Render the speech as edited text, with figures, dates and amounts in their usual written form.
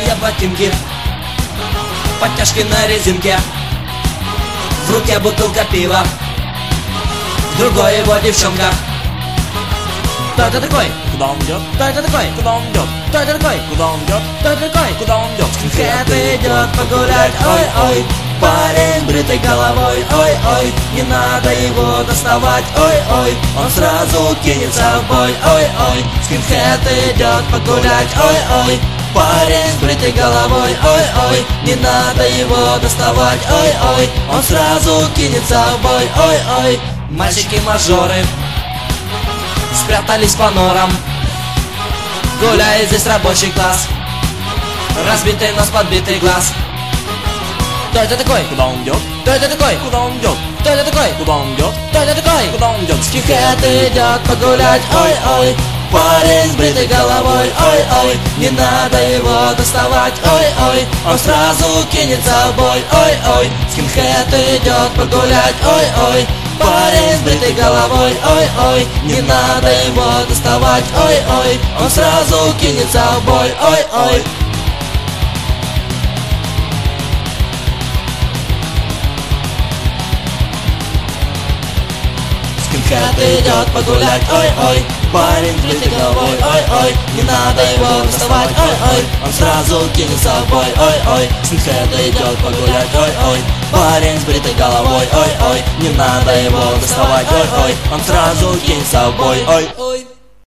белые ботинки, подтяжки на резинке, в руке бутылка пива, в другой его девчонка. Кто это такой? Куда он идет? Кто это такой? Куда он идет? Кто это такой? Куда он идет? Кто это такой? Куда он идет? Скинхед идет погулять, ой-ой. Парень брытой головой, ой-ой. Не надо его доставать, ой-ой. Он сразу кинется в бой, ой-ой. Скинхед идет погулять, ой-ой. Парень с бритой головой, ой-ой. Не надо его доставать, ой-ой. Он сразу кинется в бой, ой-ой. Мальчики-мажоры спрятались по норам, гуляет здесь рабочий класс, разбитый нос, подбитый глаз. Кто это такой? Куда он идет? Кто это такой? Куда он идет? Кто это такой? Куда он идет? Кто это такой? Куда он идет? Скинхед идет погулять, ой-ой. Парень с бритой головой, ой-ой. Не надо его доставать, ой-ой. Он сразу кинется в бой, ой-ой. Скинхед идет погулять, ой-ой. Парень с бритой головой, ой-ой. Не надо его доставать, ой-ой. Он сразу кинется в бой, ой-ой. Скинхед идет погулять, ой-ой. Парень с бритой головой, ой-ой. Не надо его доставать, ой-ой. Он сразу кинется в бой, ой-ой. Скинхед идет погулять, ой-ой. Парень с бритой головой, ой-ой. Не надо его доставать, ой-ой. Он сразу кинется в бой, ой-ой.